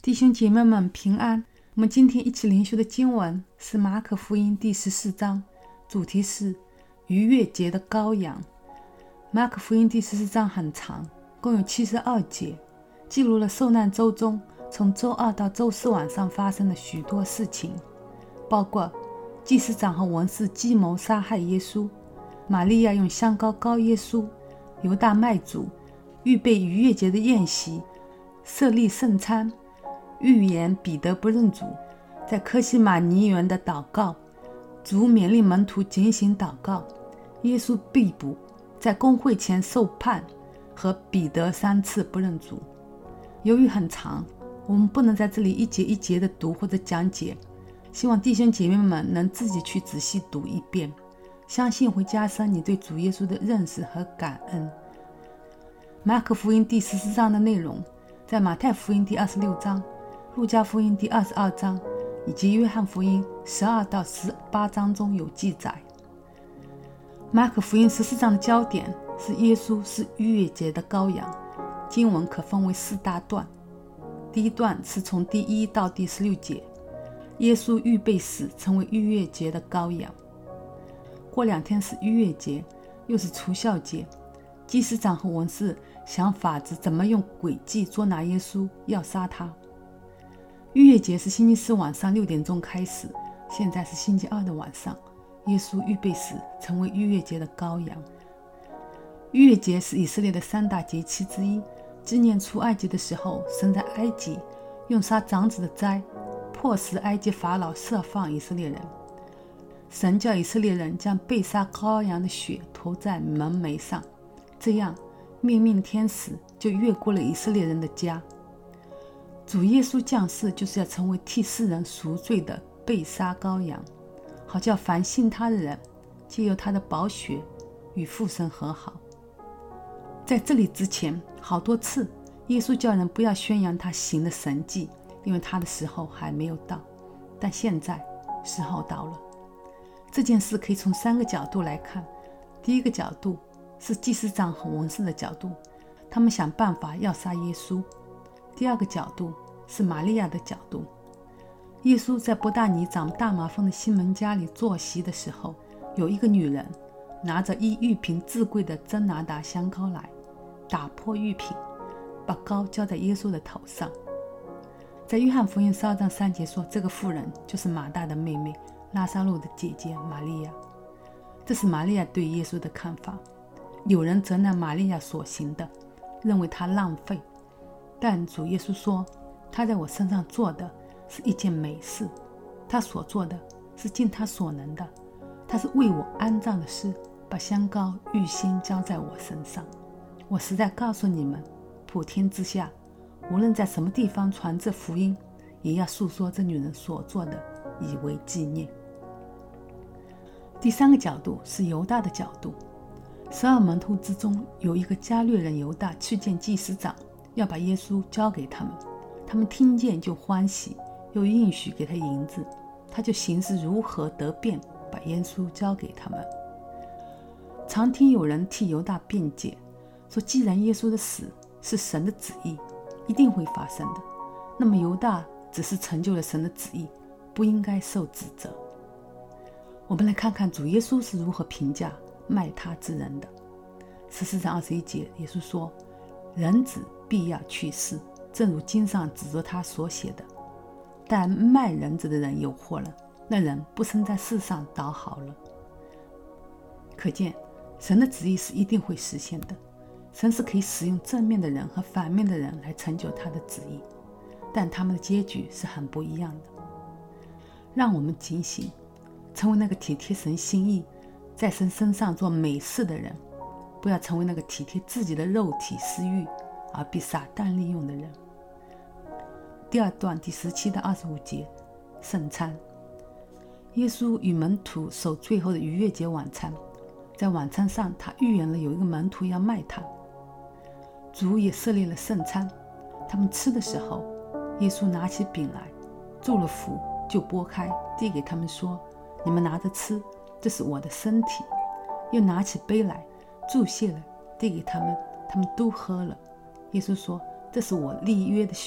弟兄姐妹们平安。我们今天一起灵修的经文是马可福音第14章，主题是逾越节的羔羊。马可福音第14章很长，共有72节，记录了受难周中从周二到周四晚上发生的许多事情，包括祭司长和文士计谋杀害耶稣，玛利亚用香膏膏耶稣，犹大卖主，预备逾越节的宴席，设立圣餐，预言彼得不认主，在科西玛尼园的祷告，主勉励门徒警醒祷告，耶稣被捕，在公会前受判，和彼得3次不认主。由于很长，我们不能在这里一节一节的读或者讲解，希望弟兄姐妹们能自己去仔细读一遍，相信会加深你对主耶稣的认识和感恩。马可福音第14章的内容在马太福音第26章、路加福音第22章以及约翰福音12到18章中有记载。马可福音14章的焦点是耶稣是逾越节的羔羊，经文可分为4大段。第一段是从第1到第16节，耶稣预备死，成为逾越节的羔羊。过2天是逾越节，又是除酵节，祭司长和文士想法子怎么用诡计捉拿耶稣，要杀他。逾越节是星期四晚上6点钟开始，现在是星期二的晚上，耶稣预备死，成为逾越节的羔羊。逾越节是以色列的3大节期之一，纪念出埃及的时候，神在埃及用杀长子的灾迫使埃及法老释放以色列人。神叫以色列人将被杀羔羊的血涂在门楣上，这样灭命天使就越过了以色列人的家。主耶稣降世就是要成为替世人赎罪的被杀羔羊，好叫凡信他的人藉由他的宝血与父神和好。在这里之前好多次，耶稣叫人不要宣扬他行的神迹，因为他的时候还没有到，但现在时候到了。这件事可以从3个角度来看。第一个角度是祭司长和文士的角度，他们想办法要杀耶稣。第二个角度是玛利亚的角度。耶稣在伯大尼长大麻风的西门家里坐席的时候，有一个女人拿着1玉瓶至贵的真拿达香膏来，打破玉瓶，把膏浇在耶稣的头上。在约翰福音12章3节说，这个妇人就是马大的妹妹拉撒路的姐姐玛利亚。这是玛利亚对耶稣的看法。有人责难玛利亚所行的，认为她浪费，但主耶稣说，她在我身上做的是一件美事，她所做的是尽她所能的，她是为我安葬的事，把香膏预先浇在我身上。我实在告诉你们，普天之下无论在什么地方传这福音，也要述说这女人所做的，以为纪念。第3个角度是犹大的角度。12门徒之中有一个加略人犹大去见祭司长，要把耶稣交给他们。他们听见就欢喜，又应许给他银子，他就行事如何得便，把耶稣交给他们。常听有人替犹大辩解，说既然耶稣的死是神的旨意，一定会发生的，那么犹大只是成就了神的旨意，不应该受指责。我们来看看主耶稣是如何评价卖他之人的。14章21节，耶稣说，人子必要去世，正如经上指着他所写的，但卖人子的人有祸了，那人不生在世上倒好了。可见神的旨意是一定会实现的，神是可以使用正面的人和反面的人来成就他的旨意，但他们的结局是很不一样的。让我们警醒，成为那个体贴神心意，在神身上做美事的人，不要成为那个体贴自己的肉体私欲而被撒旦利用的人。第2段第17到25节，圣餐。耶稣与门徒守最后的逾越节晚餐，在晚餐上他预言了有一个门徒要卖他。主也设立了圣餐，他们吃的时候，耶稣拿起饼来，祝了福，就拨开，递给他们说，你们拿着吃，这是我的身体。又拿起杯来，祝谢了，递给他们，他们都喝了。耶稣说，这是我立约的血，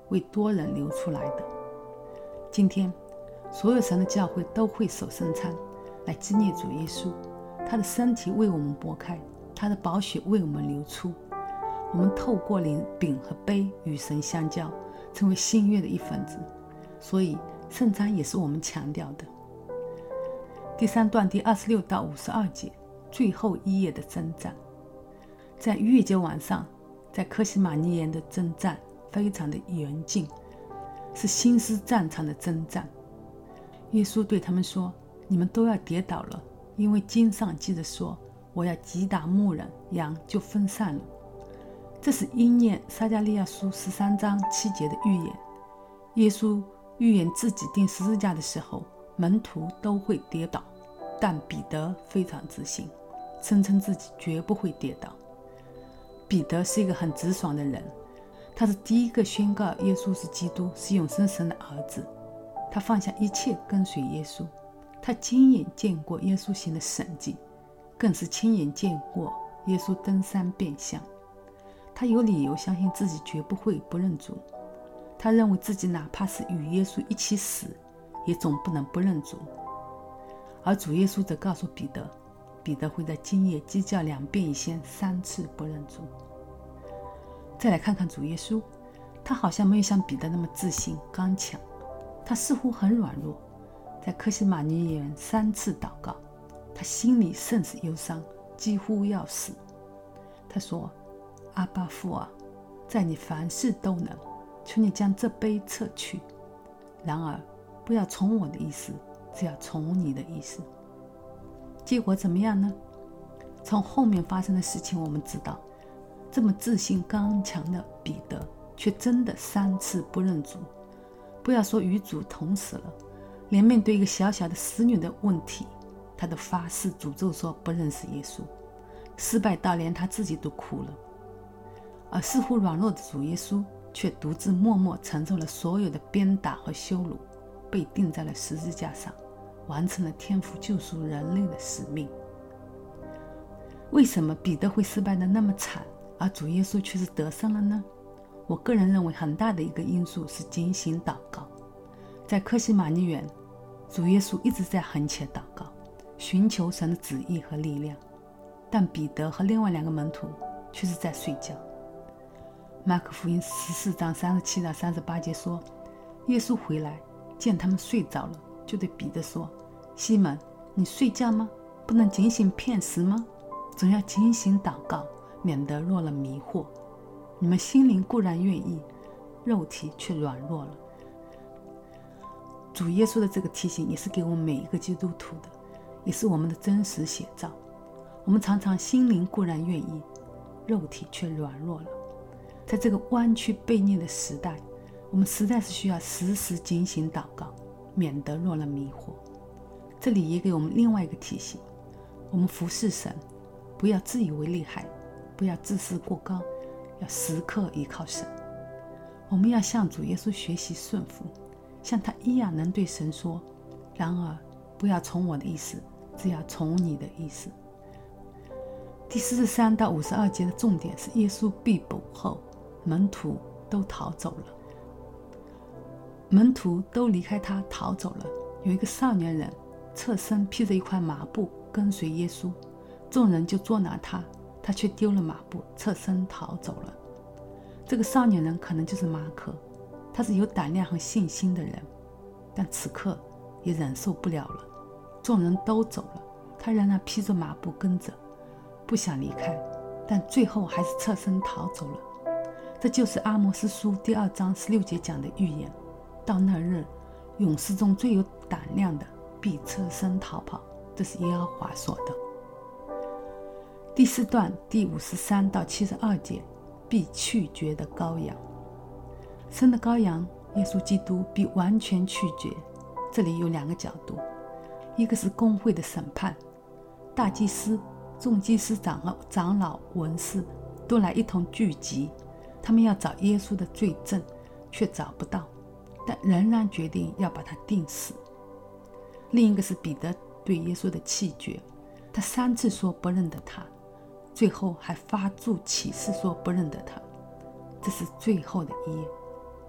为多人流出来的。今天所有神的教会都会守圣餐，来纪念主耶稣，他的身体为我们擘开，他的宝血为我们流出。我们透过领饼和杯与神相交，成为新约的一份子。所以圣餐也是我们强调的。第3段第26到52节，最后一夜的征战。在逾越节晚上，在科西玛尼园的征战非常的严峻，是心思战场的征战。耶稣对他们说，你们都要跌倒了，因为经上记着说，我要击打牧人，羊就分散了。这是应验撒迦利亚书13章7节的预言。耶稣预言自己钉十字架的时候，门徒都会跌倒，但彼得非常自信，声称自己绝不会跌倒。彼得是一个很直爽的人，他是第一个宣告耶稣是基督，是永生神的儿子。他放下一切跟随耶稣，他亲眼见过耶稣行的神迹，更是亲眼见过耶稣登山变相。他有理由相信自己绝不会不认主，他认为自己哪怕是与耶稣一起死，也总不能不认主。而主耶稣则告诉彼得，彼得会在今夜鸡叫2遍以先3次不认主。再来看看主耶稣，他好像没有像彼得那么自信刚强，他似乎很软弱。在科西玛尼园3次祷告，他心里甚是忧伤，几乎要死。他说，阿爸父啊，在你凡事都能，求你将这杯撤去，然而不要从我的意思，只要从你的意思。结果怎么样呢？从后面发生的事情我们知道，这么自信刚强的彼得却真的3次不认主。不要说与主同死了，连面对一个小小的使女的问题，他都发誓诅咒说不认识耶稣，失败到连他自己都哭了。而似乎软弱的主耶稣却独自默默承受了所有的鞭打和羞辱，被钉在了十字架上，完成了天父救赎人类的使命。为什么彼得会失败的那么惨，而主耶稣却是得胜了呢？我个人认为很大的一个因素是警醒祷告。在科西玛尼园，主耶稣一直在横切祷告，寻求神的旨意和力量，但彼得和另外2个门徒却是在睡觉。马可福音14章37到38节说，耶稣回来见他们睡着了，就对彼得说，西门，你睡觉吗？不能警醒片时吗？总要警醒祷告，免得落了迷惑。你们心灵固然愿意，肉体却软弱了。主耶稣的这个提醒也是给我们每一个基督徒的，也是我们的真实写照。我们常常心灵固然愿意，肉体却软弱了。在这个弯曲悖逆的时代，我们实在是需要时时警醒祷告，免得落了迷惑。这里也给我们另外一个提醒，我们服侍神，不要自以为厉害，不要自视过高，要时刻依靠神。我们要向主耶稣学习顺服，像他一样能对神说，然而不要从我的意思，只要从你的意思。第43到52节的重点是耶稣被捕后，门徒都逃走了。门徒都离开他逃走了。有一个少年人侧身披着一块麻布跟随耶稣，众人就捉拿他，他却丢了麻布，侧身逃走了。这个少年人可能就是马可，他是有胆量和信心的人，但此刻也忍受不了了。众人都走了，他仍然披着麻布跟着，不想离开，但最后还是侧身逃走了。这就是阿摩司书第2章16节讲的预言，到那日，勇士中最有胆量的必侧身逃跑，这是耶和华说的。第4段第53到72节，必去绝的羔羊。生的羔羊耶稣基督必完全去绝。这里有2个角度，一个是公会的审判，大祭司、众祭司长和长老、文士都来一同聚集，他们要找耶稣的罪证，却找不到，但仍然决定要把他钉死。另一个是彼得对耶稣的弃绝，他3次说不认得他，最后还发出起誓说不认得他。这是最后的一夜，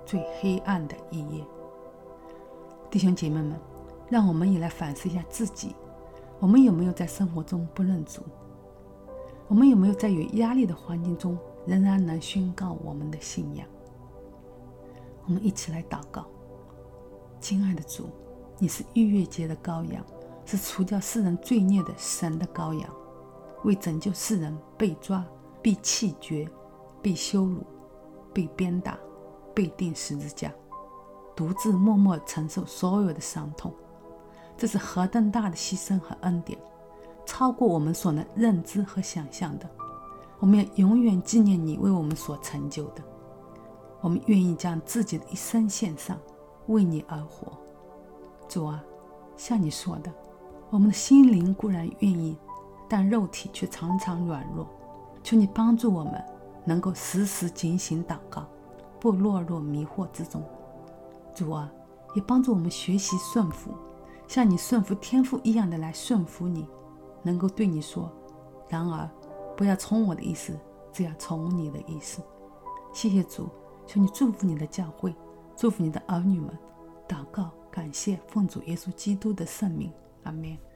最黑暗的一夜。弟兄姐妹们，让我们也来反思一下自己，我们有没有在生活中不认主？我们有没有在有压力的环境中仍然能宣告我们的信仰？我们一起来祷告。亲爱的主，你是逾越节的羔羊，是除掉世人罪孽的神的羔羊，为拯救世人被抓、被弃绝、被羞辱、被鞭打、被钉十字架，独自默默承受所有的伤痛。这是何等大的牺牲和恩典，超过我们所能认知和想象的。我们要永远纪念你为我们所成就的。我们愿意将自己的一生献上，为你而活。主啊，像你说的，我们的心灵固然愿意，但肉体却常常软弱。求你帮助我们能够时时警醒祷告，不落入迷惑之中。主啊，也帮助我们学习顺服，像你顺服天父一样的来顺服你，能够对你说，然而不要从我的意思，只要从你的意思。谢谢主，求你祝福你的教会，祝福你的儿女们。祷告感谢奉主耶稣基督的圣名，阿们。